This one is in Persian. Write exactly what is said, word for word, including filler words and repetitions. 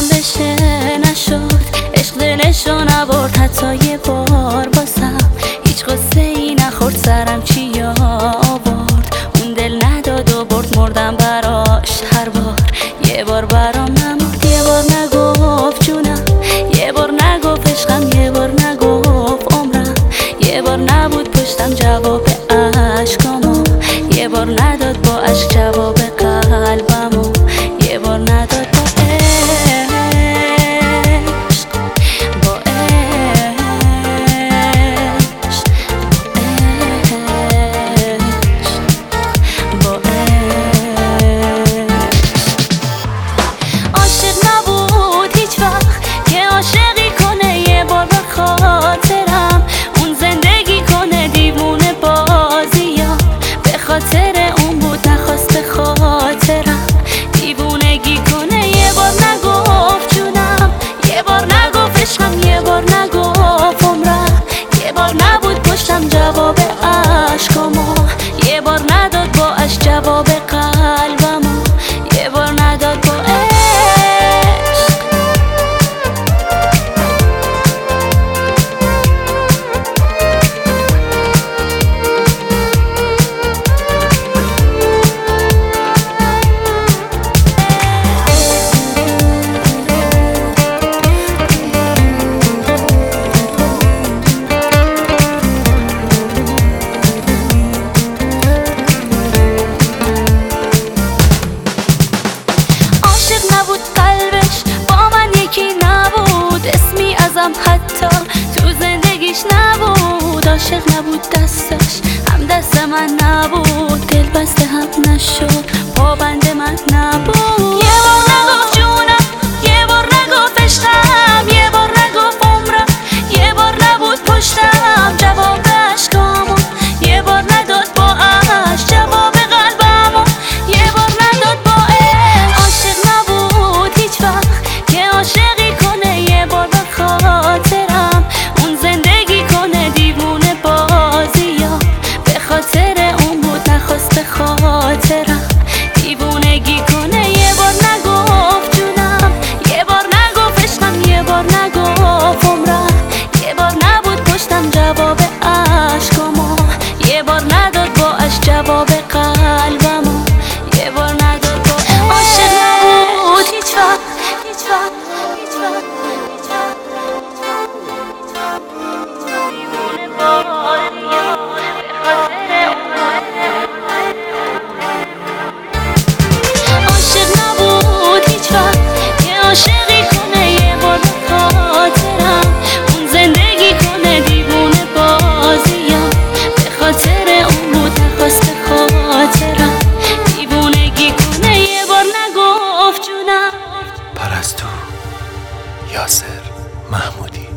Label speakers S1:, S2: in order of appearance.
S1: دلم بشه نشد، عشق دلشو نبرد حتی یه بار باسم. هیچ قصه ای نخورد سرم چی آورد، اون دل نداد و برد مردم براش هر بار. یه بار برام نمرد، یه بار نگفت جونم، یه بار نگفت عشقم، یه بار نگفت عمرم، یه بار نبود پشتم جواب عشقامو، یه بار نداد با عشق جواب قلبمو، یه بار نداد با عشق، با عشق، با عشق. عاشق نبود هیچ وقت که عاشقی کنه یه بار به خاطرم، اون زندگی کنه دیوونه بازیا، به خاطر اون بود نخواست به خاطرم دیوونگی کنه. یه بار نگفت جونم، یه بار نگفت عشقم، یه بار نگفت عمرم، یه بار نبود پشتم جواب عشقامو، یه بار نداد با عشق جواب قلبمو، یه بار نداد با عشق. حتی تو زندگیش نبود، عاشق نبود دستش هم دست من نبود، دل بسته هم نشد پابند من نبود. یه بار نگفت جونم، یه بار نگفت عشقم، یه بار نگفت عمرم، یه بار نبود پشتم جواب عشقامو، یه بار نداد با عشق جواب قلبمو، یه بار نداد با عشق. عاشق نبود هیچ وقت که عاشقی کنه یه بار خاطرم، اون زندگی کنه دیوونه بازیا، به خاطر اون بود نخواست به خاطرم دیوونگی کنه. یه بار نگفت جونم، یه بار نگفت عشقم، یه بار نگفت عمرم، یه بار نبود پشتم جواب عشقامو، یه بار نداد با عشق جواب قلبمو، یه بار نداد با عشق. عاشق نبود هیچ وقت، هیچ وقت، هیچ وقت، هیچ وقت. عاشق نبود هیچ وقت که عاشقی کنه یه بار به خاطرم، اون زندگی کنه دیوونه بازیا، به خاطر اون بود نخواست به خاطرم دیوونگی کنه. یه بار نگفت جونم.
S2: پرستو یاسر محمودی.